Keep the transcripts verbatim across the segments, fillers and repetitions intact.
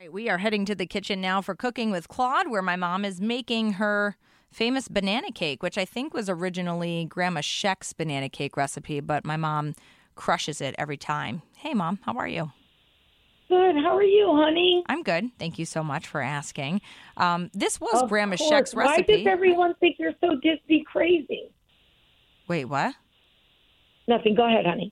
We are heading to the kitchen now for Cooking with Claude, where my mom is making her famous banana cake, which I think was originally Grandma Sheck's banana cake recipe, but my mom crushes it every time. Hey, Mom, how are you? Good. How are you, honey? I'm good. Thank you so much for asking. Um, this was Of Grandma course. Sheck's recipe. Why does everyone think you're so Disney crazy? Wait, what? Nothing. Go ahead, honey.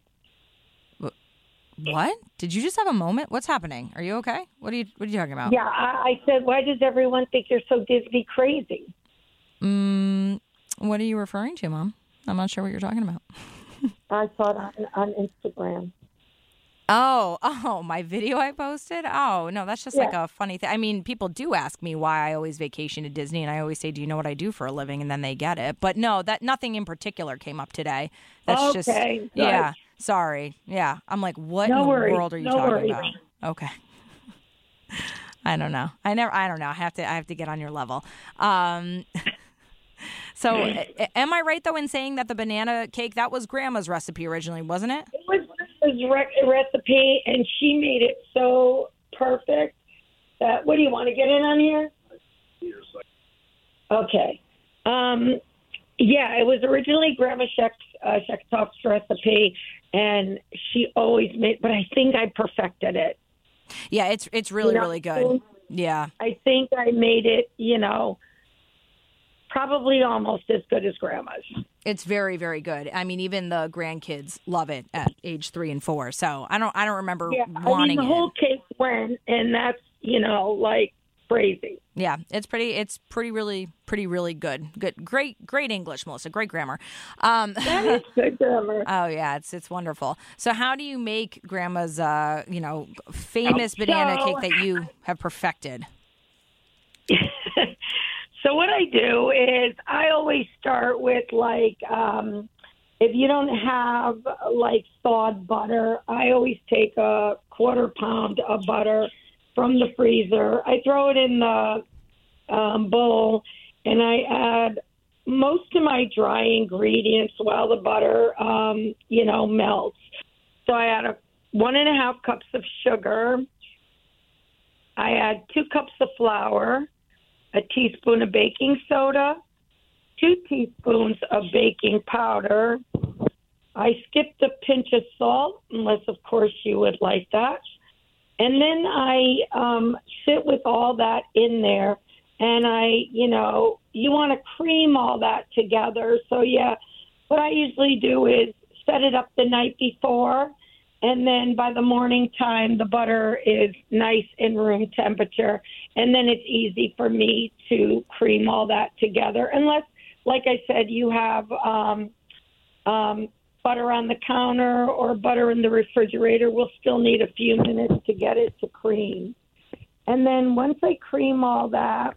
What? Did you just have a moment? What's happening? Are you okay? What are you What are you talking about? Yeah, I, I said, why does everyone think you're so Disney crazy? Mm, what are you referring to, Mom? I'm not sure what you're talking about. I saw it on, on Instagram. Oh, oh, my video I posted? Oh, no, that's just Yeah. like a funny thing. I mean, people do ask me why I always vacation to Disney, and I always say, do you know what I do for a living? And then they get it. But no, that nothing in particular came up today. That's Okay, just, good. yeah, sorry. Yeah, I'm like, what No in worries, the world are you no talking worries. about? Okay. I don't know. I never, I don't know. I have to, I have to get on your level. Um, so a- am I right, though, in saying that the banana cake, that was Grandma's recipe originally, wasn't it? It was Lisa's re- recipe, and she made it so perfect that, what do you want to get in on here? Okay. Um, yeah, it was originally Grandma Sheck's, uh, Shecktoft's recipe, and she always made, but I think I perfected it. Yeah, it's it's really, You know, really good. Yeah. I think I made it, you know, probably almost as good as Grandma's. It's very, very good. I mean, even the grandkids love it at age three and four. So I don't I don't remember Yeah, wanting I mean, the whole it. cake went, and that's, you know, like crazy. Yeah, it's pretty it's pretty really pretty really good. Good great great English, Melissa. Great grammar. Um That is good grammar. Oh yeah, it's it's wonderful. So how do you make Grandma's uh, you know, famous banana So- cake that you have perfected? So what I do is I always start with, like, um, if you don't have, like, thawed butter, I always take a quarter pound of butter from the freezer. I throw it in the um, bowl, and I add most of my dry ingredients while the butter, um, you know, melts. So I add a one and a half cups of sugar. I add two cups of flour, a teaspoon of baking soda, two teaspoons of baking powder. I skipped a pinch of salt, unless, of course, you would like that. And then I um, sit with all that in there, and I, you know, you want to cream all that together. So, yeah, what I usually do is set it up the night before, and then by the morning time, the butter is nice and room temperature. And then it's easy for me to cream all that together. Unless, like I said, you have um, um, butter on the counter or butter in the refrigerator, we'll still need a few minutes to get it to cream. And then once I cream all that,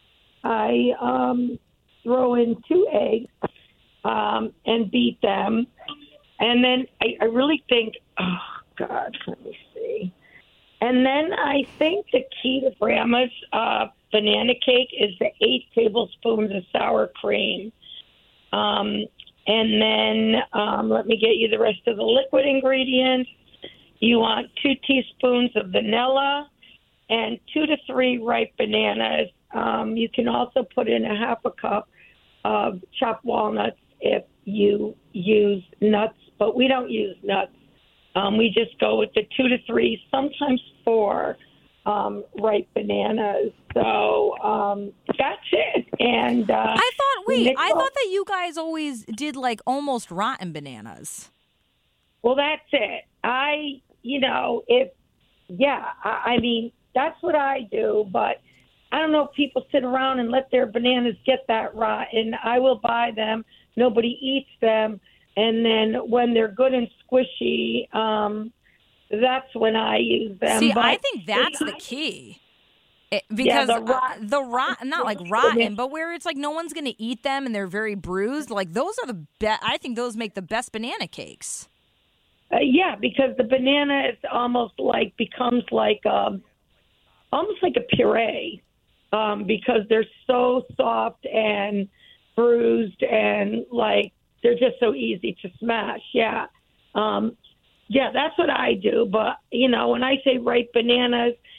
I um, throw in two eggs um, and beat them. And then I, I really think, oh, God, let me see. And then I think the key to Grandma's uh, banana cake is the eight tablespoons of sour cream. Um, and then um, let me get you the rest of the liquid ingredients. You want two teaspoons of vanilla and two to three ripe bananas. Um, you can also put in a half a cup of chopped walnuts if you use nuts, but we don't use nuts. Um, we just go with the two to three, sometimes four um, ripe bananas. So um, that's it. And uh, I thought, wait, mix I all- thought that you guys always did like almost rotten bananas. Well, that's it. I, you know, if, yeah, I, I mean, that's what I do, but I don't know if people sit around and let their bananas get that rotten. I will buy them. Nobody eats them. And then when they're good and squishy, um, that's when I use them. See, but I think that's the key. It, because the uh, rot- the rot, not like rotten, but where it's like no one's going to eat them and they're very bruised. Like those are the best. I think those make the best banana cakes. Uh, yeah, because the banana is almost like becomes like um, almost like a puree um, because they're so soft and bruised and like they're just so easy to smash. Yeah, um, yeah, that's what I do. But you know, when I say ripe bananas,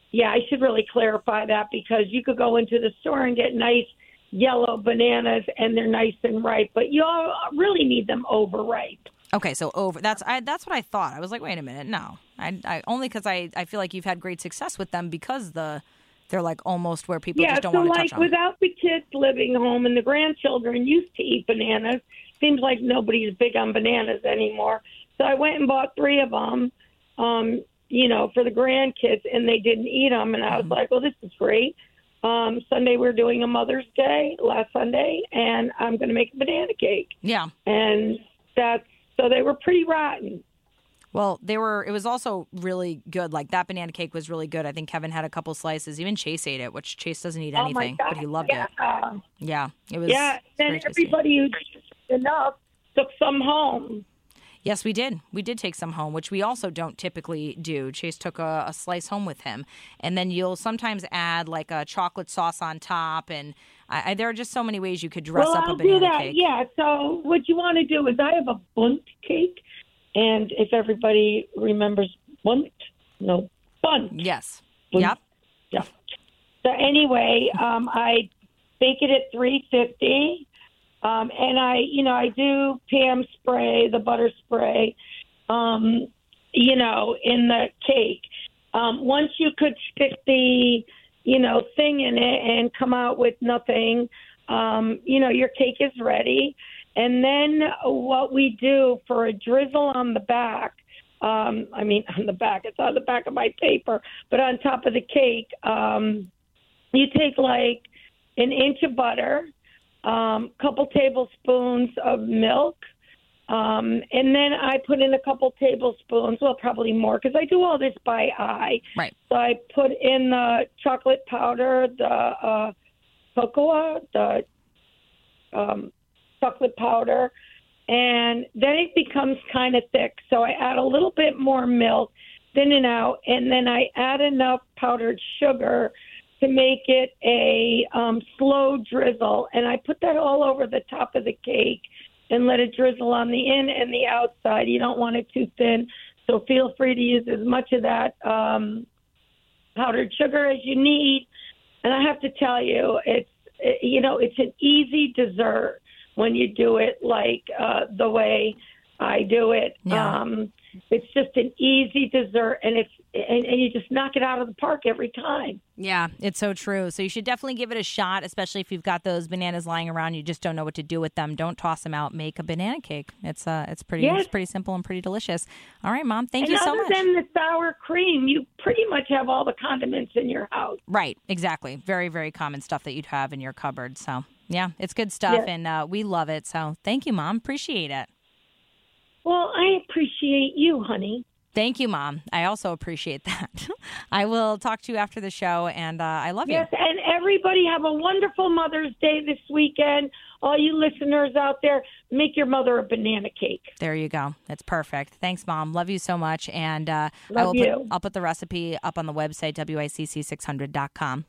yeah, I should really clarify that because you could go into the store and get nice yellow bananas and they're nice and ripe, but you all really need them overripe. Okay, so over that's I that's what I thought. I was like, wait a minute, no, I, I only because I, I feel like you've had great success with them because the they're like almost where people yeah, just don't so want to like touch them. without the kids living home and the grandchildren used to eat bananas, seems like nobody's big on bananas anymore. So I went and bought three of them, um, you know, for the grandkids, and they didn't eat them, and I was mm-hmm. like, well, this is great. Um, Sunday we're doing a Mother's Day last Sunday, and I'm going to make a banana cake. Yeah, and that's so they were pretty rotten. Well, they were. It was also really good. Like that banana cake was really good. I think Kevin had a couple slices. Even Chase ate it, which Chase doesn't eat anything, oh but he loved yeah. it. Yeah, it was. Yeah, and everybody who did enough took some home. Yes, we did. We did take some home, which we also don't typically do. Chase took a, a slice home with him, and then you'll sometimes add like a chocolate sauce on top, and I, I, there are just so many ways you could dress well, up I'll a banana do that. cake. Yeah. So what you want to do is I have a bundt cake. And if everybody remembers Bundt, no, Bundt. Yes. Bundt. Yep. Yeah. So anyway, um, I bake it at three fifty, um, and I, you know, I do Pam spray, the butter spray, um, you know, in the cake. Um, once you could stick the, you know, thing in it and come out with nothing, um, you know, your cake is ready. And then what we do for a drizzle on the back, um, I mean, on the back, it's on the back of my paper, but on top of the cake, um, you take like an inch of butter, a um, couple tablespoons of milk, um, and then I put in a couple tablespoons, well, probably more, because I do all this by eye. Right. So I put in the chocolate powder, the uh, cocoa, the um chocolate powder, and then it becomes kind of thick. So I add a little bit more milk, thin it out, and then I add enough powdered sugar to make it a um, slow drizzle. And I put that all over the top of the cake and let it drizzle on the in and the outside. You don't want it too thin, so feel free to use as much of that um, powdered sugar as you need. And I have to tell you, it's you know, it's an easy dessert when you do it like uh, the way I do it. Yeah. Um, it's just an easy dessert, and it's and, and you just knock it out of the park every time. Yeah, it's so true. So you should definitely give it a shot, especially if you've got those bananas lying around. You just don't know what to do with them. Don't toss them out. Make a banana cake. It's uh, it's pretty, yes. it's pretty simple and pretty delicious. All right, Mom. Thank and you so much. Other than the sour cream, you pretty much have all the condiments in your house. Right. Exactly. Very, very common stuff that you'd have in your cupboard. So yeah, it's good stuff, yes. and uh, we love it. So thank you, Mom. Appreciate it. Well, I appreciate you, honey. Thank you, Mom. I also appreciate that. I will talk to you after the show, and uh, I love yes, you. Yes, and everybody have a wonderful Mother's Day this weekend. All you listeners out there, make your mother a banana cake. There you go. That's perfect. Thanks, Mom. Love you so much. And uh, love I will you. Put, I'll put the recipe up on the website, W I C C six hundred dot com.